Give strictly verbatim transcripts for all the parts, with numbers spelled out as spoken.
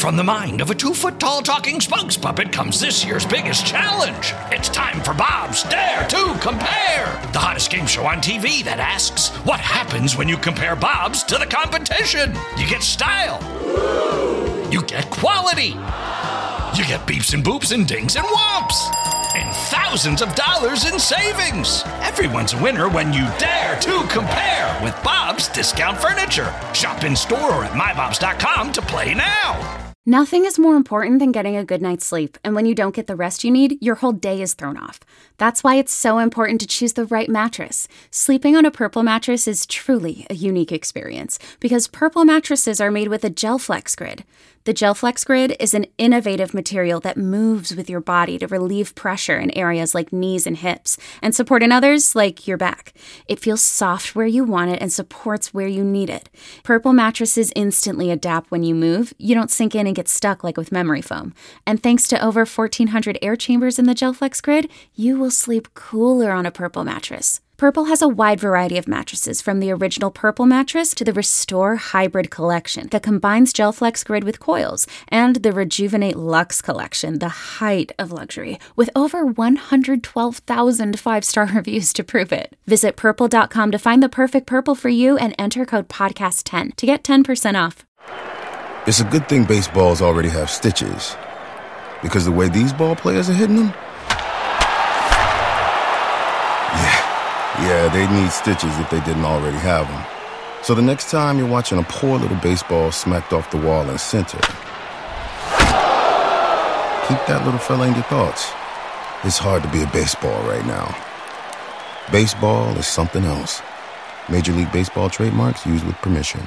from the mind of a two-foot-tall talking spokes puppet comes this year's biggest challenge. It's time for Bob's Dare to Compare, the hottest game show on T V that asks, what happens when you compare Bobs to the competition? You get style. You get quality. You get beeps and boops and dings and whomps. And thousands of dollars in savings. Everyone's a winner when you dare to compare with Bob's Discount Furniture. Shop in store or at my bobs dot com to play now. Nothing is more important than getting a good night's sleep, and when you don't get the rest you need, your whole day is thrown off. That's why it's so important to choose the right mattress. Sleeping on a Purple mattress is truly a unique experience, because Purple mattresses are made with a GelFlex Grid. The GelFlex Grid is an innovative material that moves with your body to relieve pressure in areas like knees and hips, and support in others like your back. It feels soft where you want it and supports where you need it. Purple mattresses instantly adapt when you move. You don't sink in and get stuck like with memory foam. And thanks to over fourteen hundred air chambers in the GelFlex Grid, you will sleep cooler on a Purple mattress. Purple has a wide variety of mattresses, from the original Purple mattress to the Restore Hybrid collection that combines GelFlex Grid with coils, and the Rejuvenate Luxe collection, the height of luxury, with over one hundred twelve thousand five-star reviews to prove it. Visit purple dot com to find the perfect Purple for you and enter code podcast ten to get ten percent off. It's a good thing baseballs already have stitches, because the way these ball players are hitting them, yeah. Yeah, they need stitches if they didn't already have them. So the next time you're watching a poor little baseball smacked off the wall in center, keep that little fella in your thoughts. It's hard to be a baseball right now. Baseball is something else. Major League Baseball trademarks used with permission.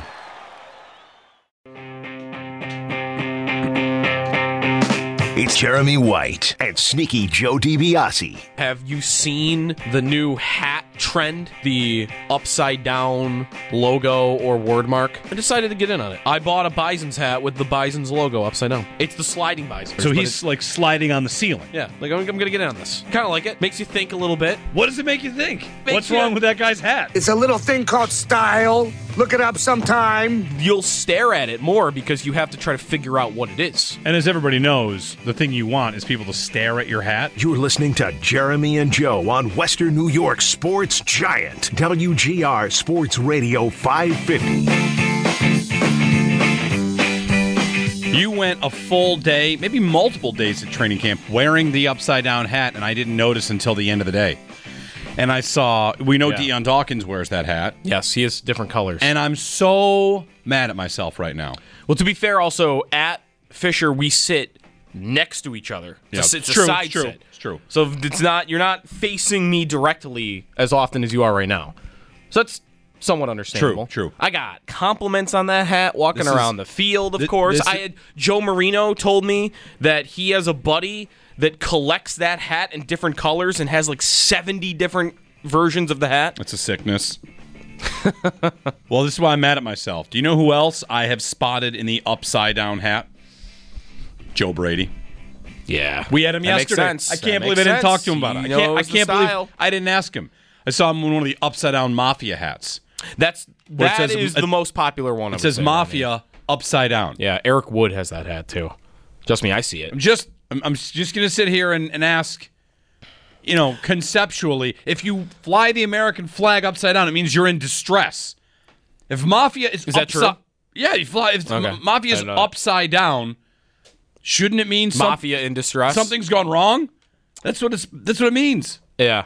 It's Jeremy White and Sneaky Joe DiBiase. Have you seen the new hat trend? The upside down logo or word mark? I decided to get in on it. I bought a Bison's hat with the Bison's logo upside down. It's the sliding Bison. So he's like sliding on the ceiling. Yeah, like I'm, I'm going to get in on this. Kind of like it. Makes you think a little bit. What does it make you think? Makes What's you- wrong with that guy's hat? It's a little thing called style. Look it up sometime. You'll stare at it more because you have to try to figure out what it is. And as everybody knows, the thing you want is people to stare at your hat. You're listening to Jeremy and Joe on Western New York Sports Giant, W G R Sports Radio five fifty. You went a full day, maybe multiple days at training camp wearing the upside-down hat, and I didn't notice until the end of the day. And I saw, we know Yeah. Deion Dawkins wears that hat. Yes, he has different colors. And I'm so mad at myself right now. Well, to be fair, also, at Fisher, we sit next to each other. Yeah, It's, a- it's it's true, a side it's true, sit. it's true. So it's not you're not facing me directly as often as you are right now. So that's somewhat understandable. True, true. I got compliments on that hat walking This around is- the field, of thi- course. this I is- had Joe Marino told me that he has a buddy that collects that hat in different colors and has like seventy different versions of the hat. It's a sickness. Well, this is why I'm mad at myself. Do you know who else I have spotted in the upside-down hat? Joe Brady. Yeah. We had him That makes yesterday. sense. I That can't believe makes I didn't sense. talk to him about it. He I can't, I knows the can't believe style. I didn't ask him. I saw him in one of the upside-down Mafia hats. That's Where it that says- is it- the most popular one. I It would says say, I Mafia mean. upside down. Yeah, Eric Wood has that hat too. Just me, I see it. I'm just I'm, I'm just going to sit here and, and ask, you know, conceptually, if you fly the American flag upside down, it means you're in distress. If Mafia is Is that true? upside, yeah, you fly. If Okay. Mafia I is didn't know that. upside down, shouldn't it mean some- Mafia in distress. something's gone wrong? That's what it's. That's what it means. Yeah.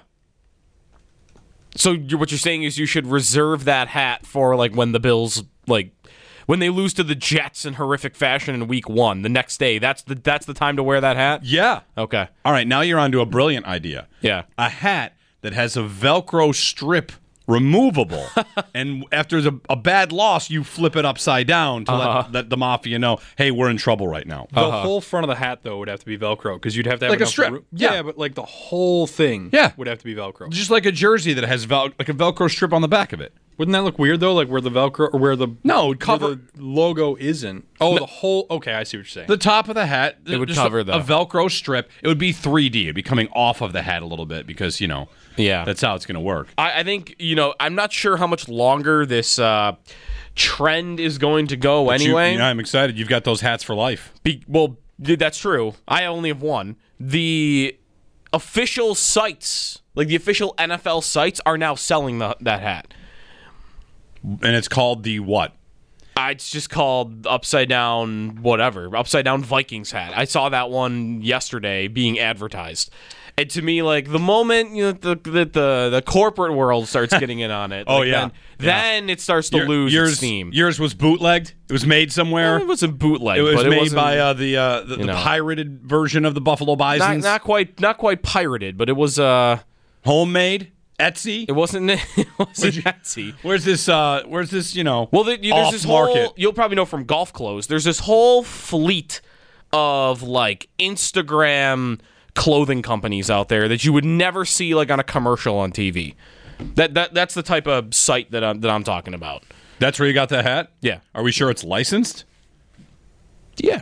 So you're, what you're saying is you should reserve that hat for like when the Bills like when they lose to the Jets in horrific fashion in Week One. The next day, that's the that's the time to wear that hat. Yeah. Okay. All right. Now you're on to a brilliant idea. Yeah. A hat that has a Velcro strip removable, and after a, a bad loss, you flip it upside down to Uh-huh. let, let the Mafia know, hey, we're in trouble right now. The whole front of the hat, though, would have to be Velcro because you'd have to have Like a enough strip. room- Yeah. Yeah, but like the whole thing Yeah. would have to be Velcro. Just like a jersey that has vel- like a Velcro strip on the back of it. Wouldn't that look weird, though? Like where the Velcro or where the No, where cover the logo isn't. Oh, the whole. Okay, I see what you're saying. the top of the hat. It would just cover a, the- a Velcro strip. It would be three D. It'd be coming off of the hat a little bit because, you know, Yeah. that's how it's going to work. I, I think, you know, I'm not sure how much longer this uh, trend is going to go But you- anyway. yeah, I'm excited. You've got those hats for life. Be, well, that's true. I only have one. The official sites, like the official N F L sites, are now selling the, that hat. And it's called the what? Uh, it's just called Upside Down whatever. Upside Down Vikings hat. I saw that one yesterday being advertised. And to me, like, the moment you know, the, the the the corporate world starts getting in on it, Oh, like, yeah. then, Yeah. then it starts to Your- lose yours, its steam. Yours was bootlegged. It was made somewhere. It wasn't bootleg. It was but it made wasn't- by uh, the uh, the, the know. pirated version of the Buffalo not, Bisons. not quite not quite pirated, but it was uh Homemade. Etsy. it wasn't it wasn't Etsy. Where's this? Uh, where's this? You know. Well, the, you, there's off this market. whole. You'll probably know from golf clothes. There's this whole fleet of like Instagram clothing companies out there that you would never see like on a commercial on T V. That that that's the type of site that I'm that I'm talking about. That's where you got that hat. Yeah. Are we sure it's licensed? Yeah,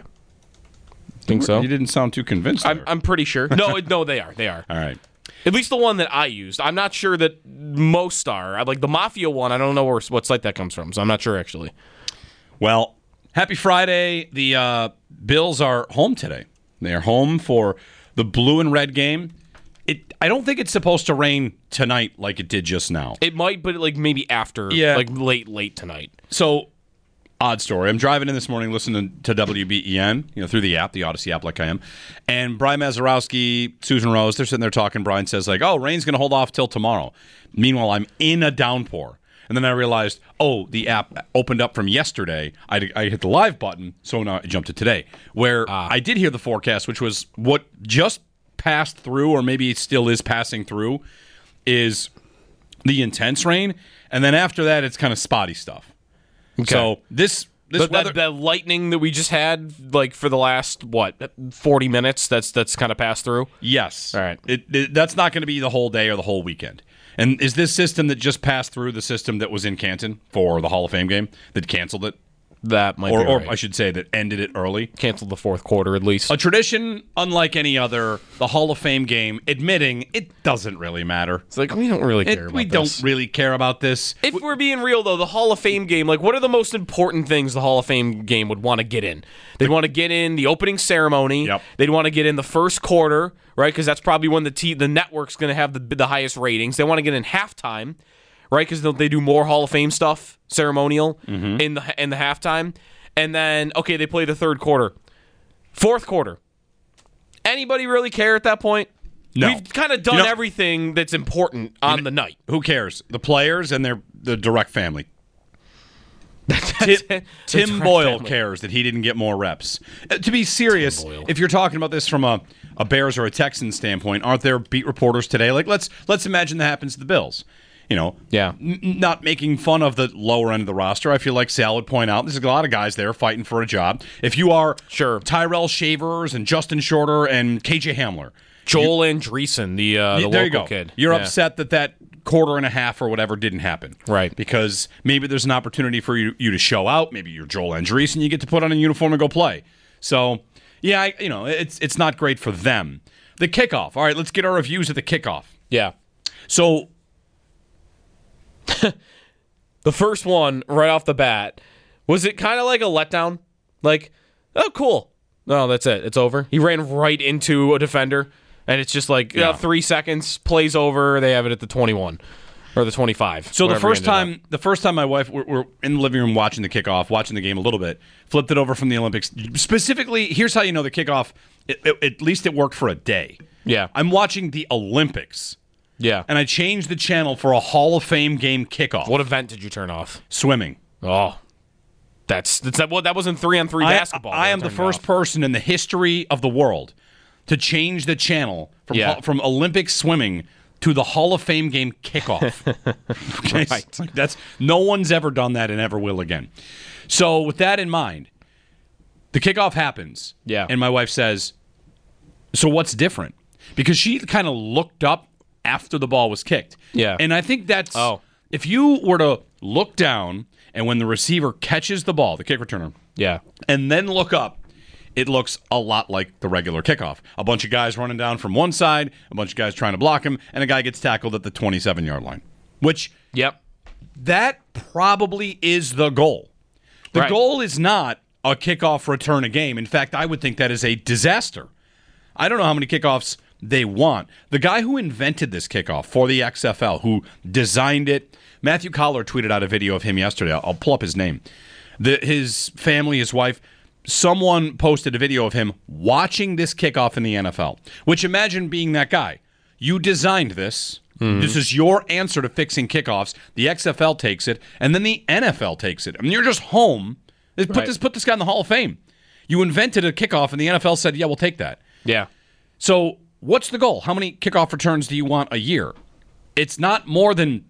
think so. You didn't sound too convinced. I'm there. I'm pretty sure. No, it- no, they are. They are. All right. At least the one that I used. I'm not sure that most are. I- Like the Mafia one, I don't know where, what site that comes from, so I'm not sure actually. Well, happy Friday. The uh, Bills are home today. They are home for the blue and red game. It. I don't think it's supposed to rain tonight like it did just now. It might, but like maybe after, Yeah. like late, late tonight. So, odd story. I'm driving in this morning listening to W B E N, you know, through the app, the Odyssey app, like I am. And Brian Mazurowski, Susan Rose, they're sitting there talking. Brian says, like, oh, rain's going to hold off till tomorrow. Meanwhile, I'm in a downpour. And then I realized, oh, the app opened up from yesterday. I, I hit the live button, so now I jumped to today, where I did hear the forecast, which was what just passed through, or maybe it still is passing through, is the intense rain. And then after that, it's kind of spotty stuff. So this this But weather, that, that lightning that we just had, like for the last what forty minutes, that's that's kind of passed through. yes, All right. It, it, that's not going to be the whole day or the whole weekend. And is this system that just passed through the system that was in Canton for the Hall of Fame game that canceled it, That might or, be or right. I should say that ended it early? Canceled the fourth quarter at least. A tradition unlike any other, the Hall of Fame game, admitting it doesn't really matter. It's like we don't really It- care about we this. don't really care about this. If we're being real, though, the Hall of Fame game, like, what are the most important things the Hall of Fame game would want to get in? They'd want to get in the opening ceremony. Yep. They'd want to get in the first quarter, right? Because that's probably when the t- the network's going to have the, the highest ratings. They want to get in halftime, right? Because they do more Hall of Fame stuff, ceremonial, Mm-hmm. in the in the halftime. And then, okay, they play the third quarter. Fourth quarter. Anybody really care at that point? No. We've kind of done You know- everything that's important on the night. Who cares? The players and their the direct family. That's Tim, it. Tim That's Boyle family. cares that he didn't get more reps. Uh, to be serious, Boyle. if you're talking about this from a, a Bears or a Texans standpoint, aren't there beat reporters today? Like let's let's imagine that happens to the Bills. You know, Yeah. n- not making fun of the lower end of the roster. I feel like Sal would point out there's a lot of guys there fighting for a job. If you are Sure. Tyrell Shavers and Justin Shorter and K J Hamler, Joel Andreessen, the uh, the there local you go. kid. You're Yeah. upset that that quarter and a half or whatever didn't happen. Right. Because maybe there's an opportunity for you, you to show out. Maybe you're Joel Andreessen and you get to put on a uniform and go play. So, yeah, I, you know, it's it's not great for them. The kickoff. All right, let's get our reviews of the kickoff. Yeah. So, The first one right off the bat, was it kind of like a letdown? Like, oh, cool. No, that's it. It's over. He ran right into a defender, and it's just like Yeah. uh, three seconds, plays over. They have it at the twenty-one or the twenty-five. so the whatever first it ended time, the first time my wife we're, we're in the living room watching the kickoff, watching the game a little bit, flipped it over from the Olympics. Specifically, here's how you know the kickoff. It, it, at least it worked for a day. Yeah. I'm watching the Olympics. up. Yeah. And I changed the channel for a Hall of Fame game kickoff. What event did you turn off? Swimming. Oh, that's that's that. Well, that wasn't three on three I, basketball. I that am the turned first off. person in the history of the world to change the channel from Yeah. from Olympic swimming to the Hall of Fame game kickoff. Okay? Right. Like, that's no one's ever done that and ever will again. So with that in mind, the kickoff happens. Yeah. And my wife says, "So what's different?" Because she kind of looked up after the ball was kicked. Yeah. And I think that's Oh. if you were to look down and when the receiver catches the ball, the kick returner, Yeah. and then look up, it looks a lot like the regular kickoff. A bunch of guys running down from one side, a bunch of guys trying to block him, and a guy gets tackled at the twenty-seven-yard line. Which, Yep. that probably is the goal. The Right. goal is not a kickoff return a game. In fact, I would think that is a disaster. I don't know how many kickoffs they want. The guy who invented this kickoff for the X F L, who designed it, Matthew Collar tweeted out a video of him yesterday. I'll pull up his name. The, his family, his wife, someone posted a video of him watching this kickoff in the N F L, which imagine being that guy. You designed this. Mm-hmm. This is your answer to fixing kickoffs. The X F L takes it, and then the N F L takes it. I mean, you're just home. Put, right. this, put this guy in the Hall of Fame. You invented a kickoff, and the N F L said, yeah, we'll take that. Yeah. So what's the goal? How many kickoff returns do you want a year? It's not more than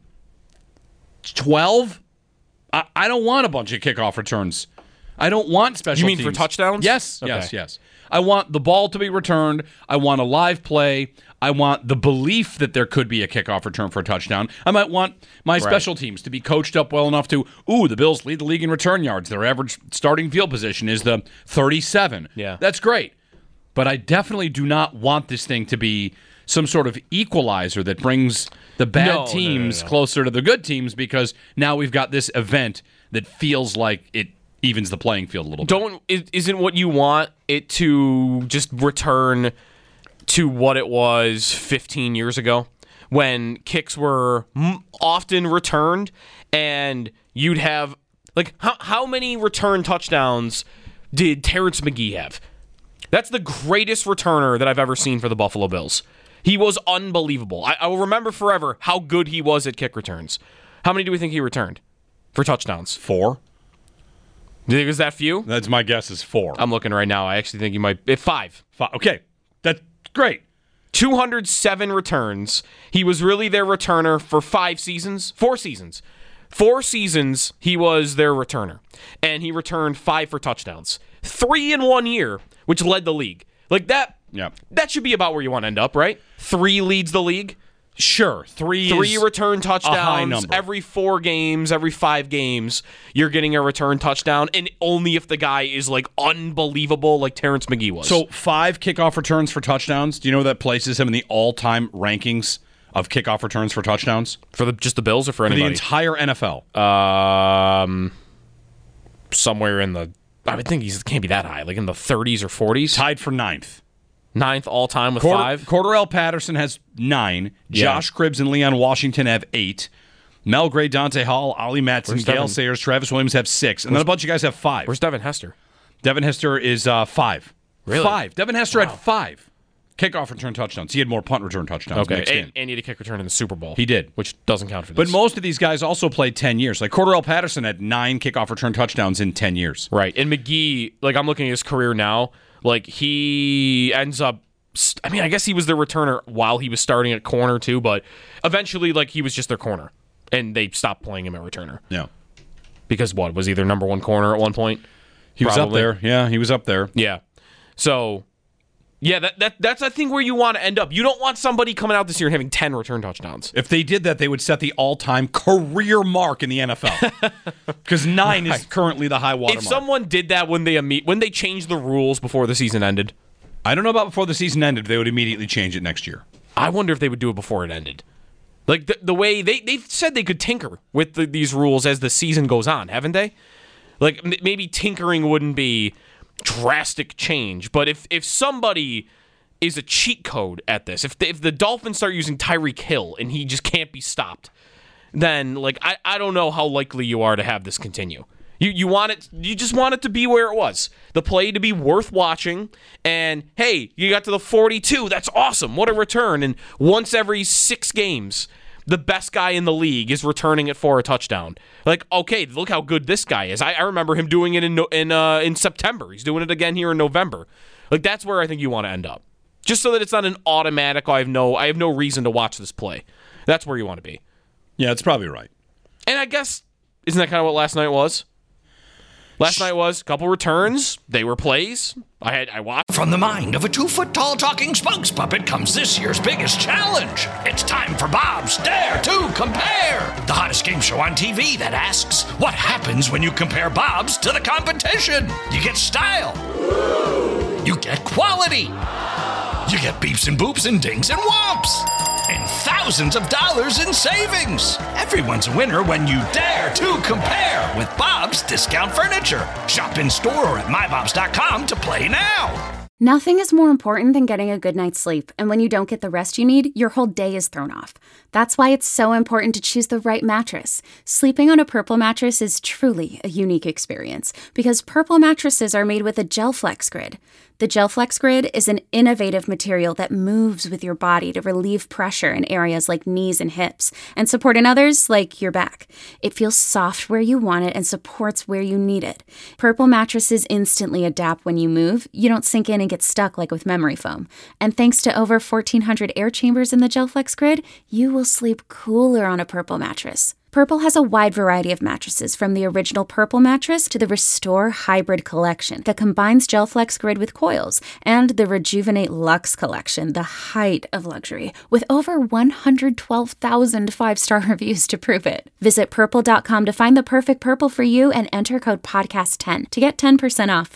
twelve. I, I don't want a bunch of kickoff returns. I don't want special You mean teams. for touchdowns? Yes, Okay. yes, yes. I want the ball to be returned. I want a live play. I want the belief that there could be a kickoff return for a touchdown. I might want my Right. special teams to be coached up well enough to, ooh, the Bills lead the league in return yards. Their average starting field position is the thirty-seven. Yeah. That's great. But I definitely do not want this thing to be some sort of equalizer that brings the bad No, no, no, teams no. closer to the good teams, because now we've got this event that feels like it evens the playing field a little bit. Don't is- isn't what you want it to just return to what it was fifteen years ago, when kicks were m- often returned, and you'd have like how how many return touchdowns did Terrence McGee have? That's the greatest returner that I've ever seen for the Buffalo Bills. He was unbelievable. I, I will remember forever how good he was at kick returns. How many do we think he returned for touchdowns? Four? Do you think it was that few? That's my guess is four. I'm looking right now. I actually think he might eh, five. Five. Okay, that's great. two hundred seven returns. He was really their returner for five seasons, four seasons. Four seasons he was their returner, and he returned five for touchdowns. Three in one year, which led the league. Like that, Yeah. that should be about where you want to end up, right? Three leads the league. Sure, three Three is return a high touchdowns number. every four games, every five games, you're getting a return touchdown, and only if the guy is like unbelievable, like Terrence McGee was. So five kickoff returns for touchdowns. Do you know that places him in the all-time rankings of kickoff returns for touchdowns? for the just the Bills or for For the anybody? entire N F L. Um, somewhere in the, I would think he can't be that high, like in the thirties or forties. Tied for ninth. Ninth all time with Corder- five. Cordarrelle Patterson has nine. Yeah. Josh Cribbs and Leon Washington have eight. Mel Gray, Dante Hall, Ollie Matson, Where's Gale Devin? Sayers, Travis Williams have six. And then a bunch of guys have five. Where's Devin Hester? Devin Hester is uh, five. Really? Five. Devin Hester had five kickoff return touchdowns. He had more punt return touchdowns Okay, mixed and, in. and he had a kick return in the Super Bowl. He did. which doesn't count for But this. most of these guys also played ten years. Like Cordarrelle Patterson had nine kickoff return touchdowns in ten years. Right, and McGee, like I'm looking at his career now, like he ends up. I mean, I guess he was their returner while he was starting at corner too, but eventually, like he was just their corner, and they stopped playing him at returner Yeah. because what was he their number one corner at one point? He was Probably. up there. Yeah, he was up there. Yeah. So, yeah, that, that that's I think where you want to end up. You don't want somebody coming out this year and having ten return touchdowns. If they did that, they would set the all-time career mark in the N F L. Because nine is currently the high water If mark. someone did that when they imme- when they changed the rules before the season ended, I don't know about before the season ended. They would immediately change it next year. I wonder if they would do it before it ended. Like the, the way they they've said they could tinker with the, these rules as the season goes on, haven't they? Like m- maybe tinkering wouldn't be drastic change, but if if somebody is a cheat code at this, if the, if the Dolphins start using Tyreek Hill and he just can't be stopped, then like I, I don't know how likely you are to have this continue. You you want it you just want it to be where it was. The play to be worth watching, and hey, you got to the forty-two. That's awesome. What a return. And once every six games, the best guy in the league is returning it for a touchdown. Like, okay, look how good this guy is. I, I remember him doing it in no- in uh, in September. He's doing it again here in November. Like that's where I think you want to end up. Just so that it's not an automatic, I have no I have no reason to watch this play. That's where you want to be. Yeah, it's probably right. And I guess, isn't that kind of what last night was? Last night was a couple returns. They were plays. I had I watched. From the mind of a two-foot-tall talking spokes puppet comes this year's biggest challenge. It's time for Bob's Dare to Compare, the hottest game show on T V that asks, what happens when you compare Bob's to the competition? You get style. You get quality. You get beeps and boops and dings and whomps. In thousands of dollars in savings. Everyone's a winner when you dare to compare with Bob's Discount Furniture. Shop in store or at my bobs dot com to play now. Nothing is more important than getting a good night's sleep, and when you don't get the rest you need, your whole day is thrown off. That's why it's so important to choose the right mattress. Sleeping on a Purple mattress is truly a unique experience, because Purple mattresses are made with a GelFlex Grid. The GelFlex Grid is an innovative material that moves with your body to relieve pressure in areas like knees and hips, and support in others like your back. It feels soft where you want it and supports where you need it. Purple mattresses instantly adapt when you move. You don't sink in and get stuck like with memory foam. And thanks to over fourteen hundred air chambers in the GelFlex Grid, you will sleep cooler on a Purple mattress. Purple has a wide variety of mattresses, from the original Purple mattress to the Restore Hybrid collection that combines GelFlex Grid with coils, and the Rejuvenate Luxe collection, the height of luxury, with over one hundred twelve thousand five-star reviews to prove it. Visit purple dot com to find the perfect Purple for you and enter code podcast ten to get ten percent off.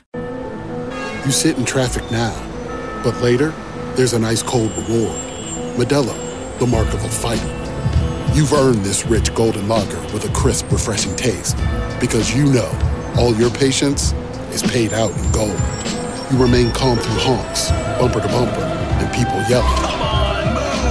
You sit in traffic now, but later, there's an ice-cold reward. Modelo, the mark of a fighter. You've earned this rich golden lager with a crisp, refreshing taste. Because you know, all your patience is paid out in gold. You remain calm through honks, bumper to bumper, and people yelling. Come on,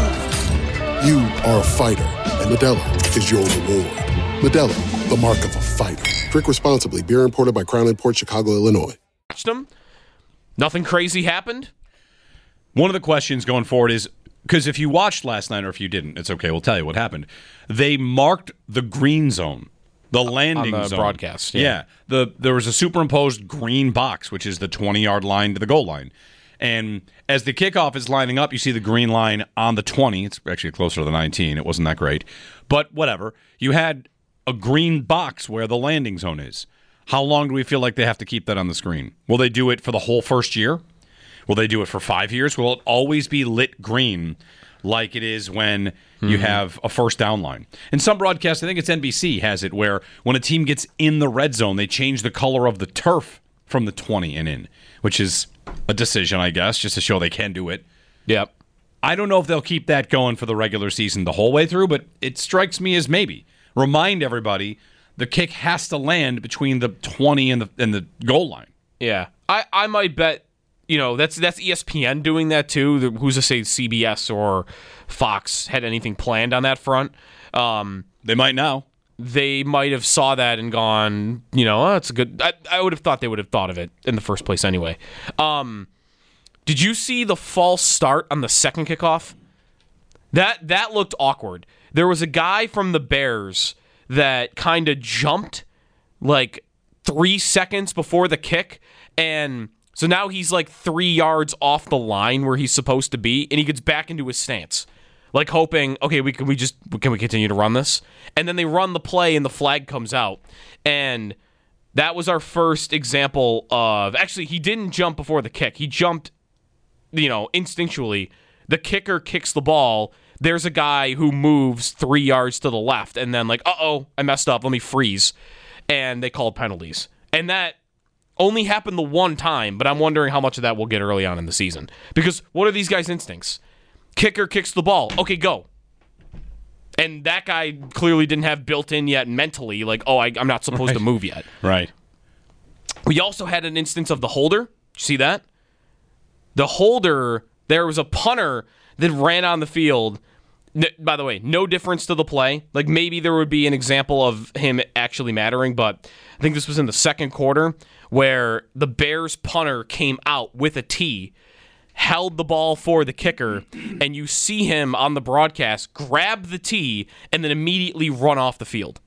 move! You are a fighter, and Modelo is your reward. Modelo, the mark of a fighter. Drink responsibly. Beer imported by Crown Imports, Chicago, Illinois. Them. Nothing crazy happened? One of the questions going forward is, because if you watched last night, or if you didn't, it's okay, we'll tell you what happened. They marked the green zone, the landing on the zone. broadcast. Yeah. yeah. The there was a superimposed green box, which is the twenty-yard line to the goal line. And as the kickoff is lining up, you see the green line on the twenty. It's actually closer to the nineteen. It wasn't that great. But whatever. You had a green box where the landing zone is. How long do we feel like they have to keep that on the screen? Will they do it for the whole first year? Will they do it for five years? Will it always be lit green like it is when mm-hmm. you have a first down line? In some broadcasts, I think it's N B C, has it where when a team gets in the red zone, they change the color of the turf from the twenty and in, which is a decision, I guess, just to show they can do it. Yep. I don't know if they'll keep that going for the regular season the whole way through, but it strikes me as maybe. Remind everybody the kick has to land between the twenty and the and the goal line. Yeah. I, I might bet. You know, that's that's E S P N doing that too. Who's to say C B S or Fox had anything planned on that front? Um, they might now. They might have saw that and gone, you know, oh, that's a good. I, I would have thought they would have thought of it in the first place anyway. Um, did you see the false start on the second kickoff? That that looked awkward. There was a guy from the Bears that kind of jumped like three seconds before the kick, and so now he's like three yards off the line where he's supposed to be, and he gets back into his stance, like hoping, okay, we can we just can we continue to run this? And then they run the play, and the flag comes out, and that was our first example of actually he didn't jump before the kick. He jumped, you know, instinctually. The kicker kicks the ball. There's a guy who moves three yards to the left, and then like, uh oh, I messed up. Let me freeze, and they called penalties, and that only happened the one time, but I'm wondering how much of that we'll get early on in the season. Because what are these guys' instincts? Kicker kicks the ball. Okay, go. And that guy clearly didn't have built in yet mentally, like, oh, I, I'm not supposed right. to move yet. Right. We also had an instance of the holder. Did you see that? The holder, there was a punter that ran on the field. By the way, no difference to the play. Like, maybe there would be an example of him actually mattering, but I think this was in the second quarter where the Bears punter came out with a tee, held the ball for the kicker, and you see him on the broadcast grab the tee and then immediately run off the field.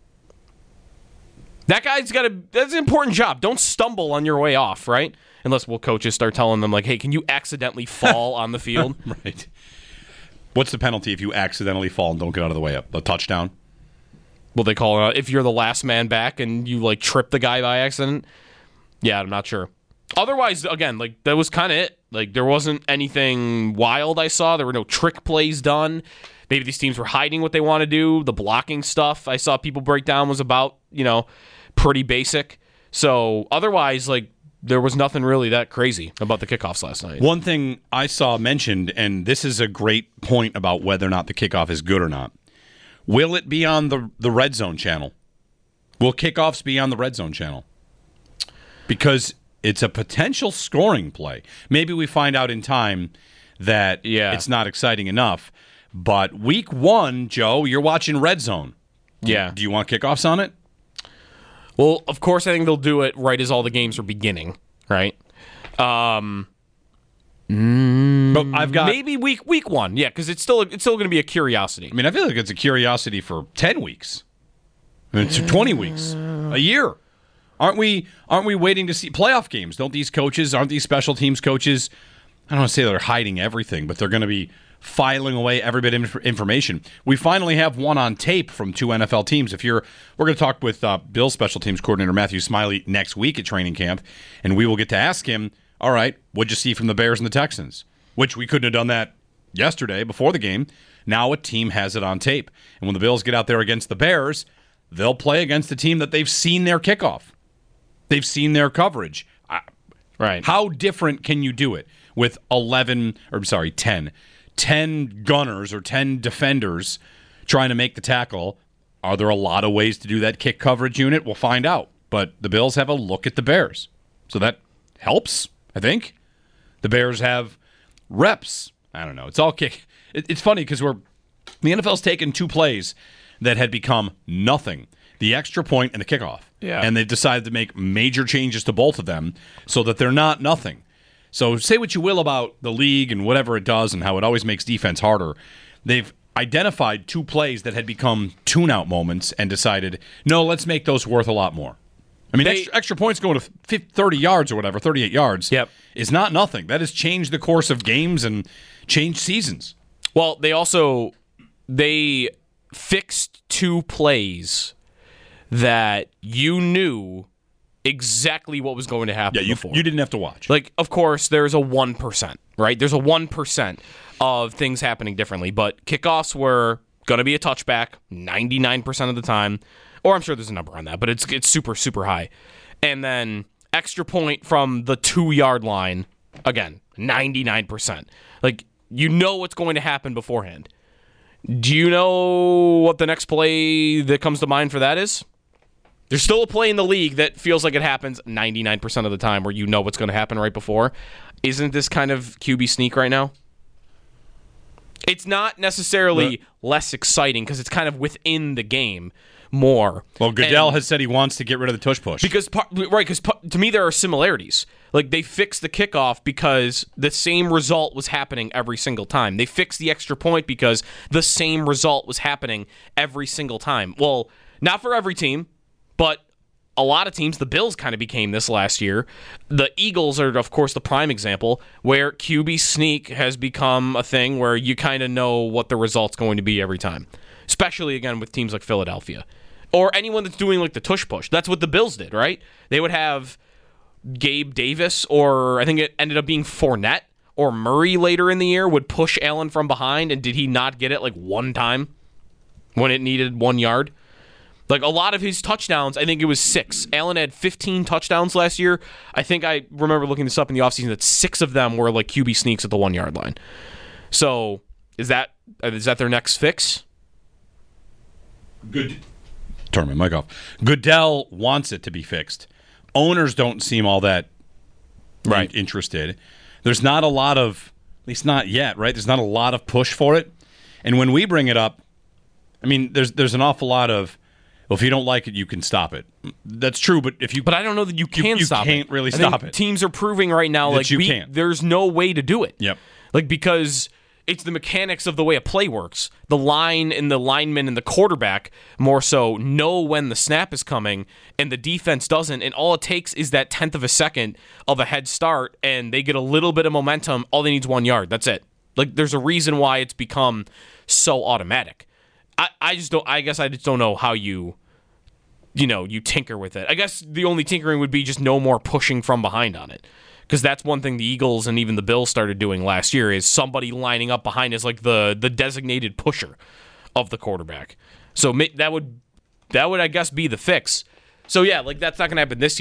That guy's got a that's an important job. Don't stumble on your way off, right? Unless well, coaches start telling them, like, hey, can you accidentally fall on the field? Right. What's the penalty if you accidentally fall and don't get out of the way up? A touchdown? Will they call it out if you're the last man back and you, like, trip the guy by accident? Yeah, I'm not sure. Otherwise, again, like, that was kind of it. Like, there wasn't anything wild I saw. There were no trick plays done. Maybe these teams were hiding what they want to do. The blocking stuff I saw people break down was about, you know, pretty basic. So, otherwise, like, there was nothing really that crazy about the kickoffs last night. One thing I saw mentioned, and this is a great point about whether or not the kickoff is good or not. Will it be on the, the Red Zone channel? Will kickoffs be on the Red Zone channel? Because it's a potential scoring play. Maybe we find out in time that yeah. it's not exciting enough. But week one, Joe, you're watching Red Zone. Yeah. Do you want kickoffs on it? Well, of course, I think they'll do it right as all the games are beginning, right? Um, but I've got maybe week week one, yeah, because it's still it's still going to be a curiosity. I mean, I feel like it's a curiosity for ten weeks, I mean, it's twenty weeks, a year. Aren't we? Aren't we waiting to see playoff games? Don't these coaches? Aren't these special teams coaches? I don't want to say they're hiding everything, but they're going to be filing away every bit of information. We finally have one on tape from two N F L teams. If you're, we're going to talk with uh, Bill's special teams coordinator Matthew Smiley next week at training camp, and we will get to ask him, all right, what'd you see from the Bears and the Texans? Which we couldn't have done that yesterday before the game. Now a team has it on tape. And when the Bills get out there against the Bears, they'll play against a team that they've seen their kickoff. They've seen their coverage. Right. How different can you do it with eleven, or I'm sorry, ten, ten gunners or ten defenders trying to make the tackle? Are there a lot of ways to do that kick coverage unit? We'll find out. But the Bills have a look at the Bears. So that helps, I think. The Bears have reps. I don't know. It's all kick. It, it's funny because we're the N F L's taken two plays that had become nothing. The extra point and the kickoff. Yeah. And they've decided to make major changes to both of them so that they're not nothing. So say what you will about the league and whatever it does and how it always makes defense harder. They've identified two plays that had become tune-out moments and decided, no, let's make those worth a lot more. I mean, They- extra, extra points going to thirty yards or whatever, thirty-eight yards, Yep. is not nothing. That has changed the course of games and changed seasons. Well, they also they fixed two plays that you knew exactly what was going to happen Yeah, you, before. you didn't have to watch. Like, of course, there's a one percent, right? There's a one percent of things happening differently, but kickoffs were going to be a touchback ninety-nine percent of the time, or I'm sure there's a number on that, but it's it's super, super high. And then extra point from the two-yard line, again, ninety-nine percent. Like, you know what's going to happen beforehand. Do you know what the next play that comes to mind for that is? There's still a play in the league that feels like it happens ninety-nine percent of the time where you know what's going to happen right before. Isn't this kind of Q B sneak right now? It's not necessarily but, less exciting because it's kind of within the game more. Well, Goodell and, has said he wants to get rid of the tush push. Because, right, because to me there are similarities. Like, they fixed the kickoff because the same result was happening every single time. They fixed the extra point because the same result was happening every single time. Well, not for every team, but a lot of teams. The Bills kind of became this last year. The Eagles are, of course, the prime example where Q B sneak has become a thing where you kind of know what the result's going to be every time, especially, again, with teams like Philadelphia. Or anyone that's doing, like, the tush push. That's what the Bills did, right? They would have Gabe Davis, or I think it ended up being Fournette or Murray later in the year, would push Allen from behind, and did he not get it, like, one time when it needed one yard? Like, a lot of his touchdowns, I think it was six. Allen had fifteen touchdowns last year. I think I remember looking this up in the offseason that six of them were, like, Q B sneaks at the one-yard line. So, is that is that their next fix? Good. Turn my mic off. Goodell wants it to be fixed. Owners don't seem all that right. interested. There's not a lot of, at least not yet, right? There's not a lot of push for it. And when we bring it up, I mean, there's there's an awful lot of, well, if you don't like it, you can stop it. That's true, but if you, but I don't know that you can you, you stop it. You can't really I stop think it. Teams are proving right now, that like you we, can't. There's no way to do it. Yep. Like, because it's the mechanics of the way a play works. The line and the lineman and the quarterback more so know when the snap is coming, and the defense doesn't. And all it takes is that tenth of a second of a head start, and they get a little bit of momentum. All they need is one yard. That's it. Like, there's a reason why it's become so automatic. I, I just don't. I guess I just don't know how you, you know, you tinker with it. I guess the only tinkering would be just no more pushing from behind on it. Because that's one thing the Eagles and even the Bills started doing last year, is somebody lining up behind is like the the designated pusher of the quarterback. So that would that would I guess be the fix. So yeah, like, that's not going to happen this year.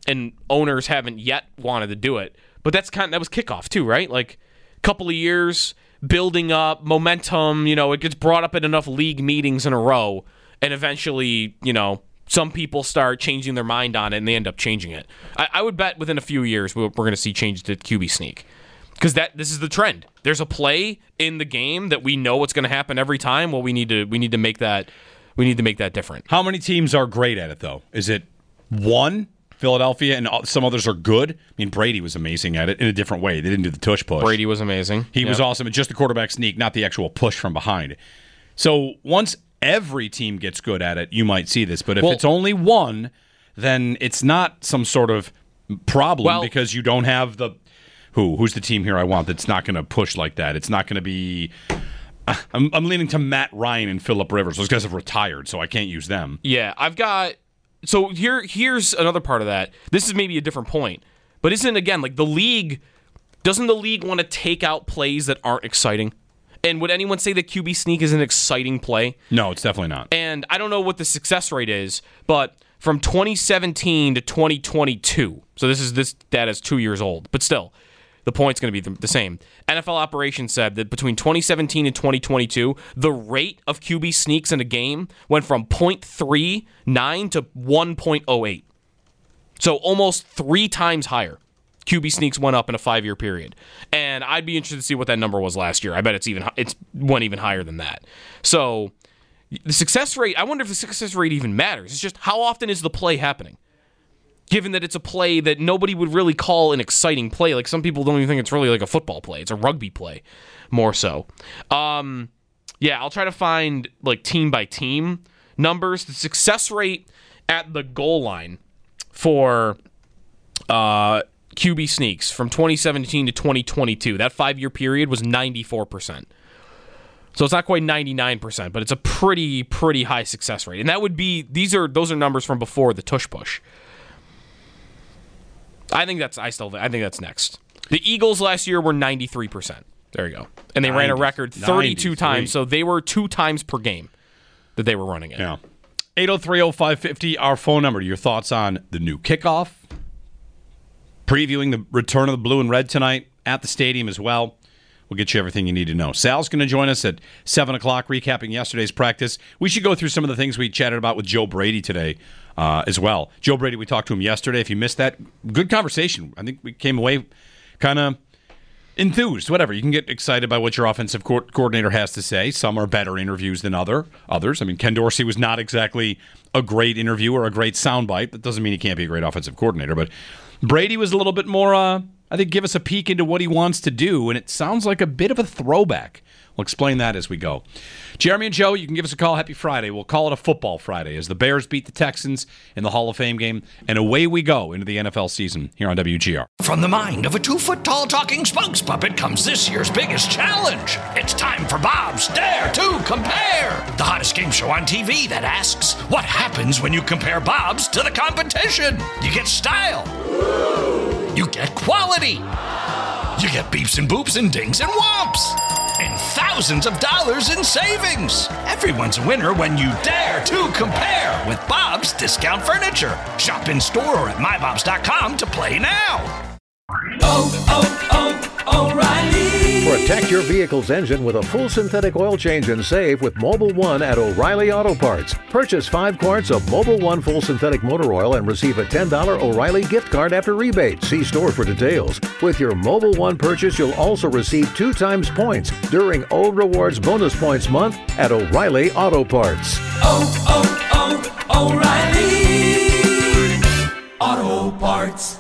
and owners haven't yet wanted to do it. But that's kind of, that was kickoff too, right? Like a couple of years building up momentum. You know, it gets brought up at enough league meetings in a row, and eventually, you know, some people start changing their mind on it, and they end up changing it. I, I would bet within a few years we're, we're going to see changes to Q B sneak. Because that this is the trend. There's a play in the game that we know what's going to happen every time. Well, we need to we need to make that we need to make that different. How many teams are great at it though? Is it one, Philadelphia, and some others are good? I mean, Brady was amazing at it in a different way. They didn't do the tush push. Brady was amazing. He yep. was awesome at just the quarterback sneak, not the actual push from behind. So once every team gets good at it, you might see this. But if well, it's only one, then it's not some sort of problem well, because you don't have the. Who? Who's the team here I want that's not going to push like that? It's not going to be... I'm, I'm leaning to Matt Ryan and Phillip Rivers. Those guys have retired, so I can't use them. Yeah, I've got... So here, here's another part of that. This is maybe a different point. But isn't, again, like the league... Doesn't the league want to take out plays that aren't exciting? And would anyone say that Q B sneak is an exciting play? No, it's definitely not. And I don't know what the success rate is, but from twenty seventeen to twenty twenty-two, so this is this data is two years old, but still... The point's going to be the same. N F L Operations said that between twenty seventeen and twenty twenty-two, the rate of Q B sneaks in a game went from point three nine to one point oh eight. So almost three times higher. Q B sneaks went up in a five-year period. And I'd be interested to see what that number was last year. I bet it's even it's went even higher than that. So the success rate, I wonder if the success rate even matters. It's just how often is the play happening? Given that it's a play that nobody would really call an exciting play. Like some people don't even think it's really like a football play. It's a rugby play, more so. Um, yeah, I'll try to find like team by team numbers. The success rate at the goal line for uh, Q B sneaks from twenty seventeen to twenty twenty-two, that five-year period was ninety-four percent. So it's not quite ninety-nine percent, but it's a pretty, pretty high success rate. And that would be, these are, those are numbers from before the tush push. I think that's I still I think that's next. The Eagles last year were ninety-three percent. There you go. And they ran a record thirty-two ninety-three times, so they were two times per game that they were running it. Yeah. eight oh three oh five five oh, our phone number. Your thoughts on the new kickoff, previewing the return of the blue and red tonight at the stadium as well. We'll get you everything you need to know. Sal's going to join us at seven o'clock, recapping yesterday's practice. We should go through some of the things we chatted about with Joe Brady today uh, as well. Joe Brady, we talked to him yesterday. If you missed that, good conversation. I think we came away kind of enthused, whatever. You can get excited by what your offensive co- coordinator has to say. Some are better interviews than other others. I mean, Ken Dorsey was not exactly a great interview or a great soundbite. That doesn't mean he can't be a great offensive coordinator. But Brady was a little bit more... Uh, I think give us a peek into what he wants to do, and it sounds like a bit of a throwback. We'll explain that as we go. Jeremy and Joe, you can give us a call. Happy Friday. We'll call it a football Friday as the Bears beat the Texans in the Hall of Fame game, and away we go into the N F L season here on W G R. From the mind of a two-foot-tall talking spokes puppet comes this year's biggest challenge. It's time for Bob's Dare to Compare, the hottest game show on T V that asks, what happens when you compare Bob's to the competition? You get style. You get quality. You get beeps and boops and dings and whomps. And thousands of dollars in savings. Everyone's a winner when you dare to compare with Bob's Discount Furniture. Shop in store or at my bobs dot com to play now. Oh, oh, oh, O'Reilly. Protect your vehicle's engine with a full synthetic oil change and save with Mobil one at O'Reilly Auto Parts. Purchase five quarts of Mobil one full synthetic motor oil and receive a ten dollars O'Reilly gift card after rebate. See store for details. With your Mobil one purchase, you'll also receive two times points during O Rewards Bonus Points Month at O'Reilly Auto Parts. Oh, oh, oh, O'Reilly Auto Parts.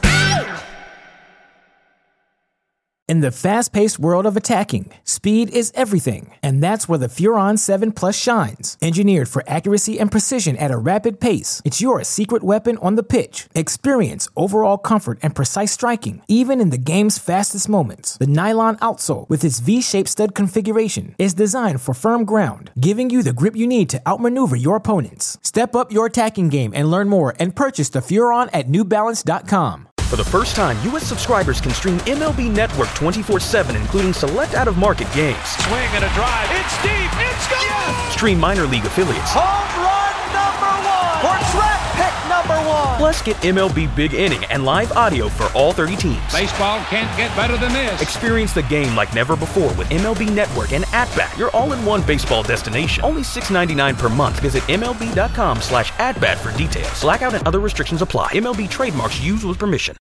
In the fast-paced world of attacking, speed is everything, and that's where the Furon seven Plus shines. Engineered for accuracy and precision at a rapid pace, it's your secret weapon on the pitch. Experience overall comfort and precise striking, even in the game's fastest moments. The nylon outsole, with its V-shaped stud configuration, is designed for firm ground, giving you the grip you need to outmaneuver your opponents. Step up your attacking game and learn more and purchase the Furon at new balance dot com. For the first time, U S subscribers can stream M L B Network twenty-four seven, including select out-of-market games. Swing and a drive. It's deep. It's gone. Stream minor league affiliates. Home run number one. Or draft pick number one. Plus, get M L B Big Inning and live audio for all thirty teams. Baseball can't get better than this. Experience the game like never before with M L B Network and At-Bat, your all-in-one baseball destination. Only six dollars and ninety-nine cents per month. Visit M L B dot com slash at bat for details. Blackout and other restrictions apply. M L B trademarks used with permission.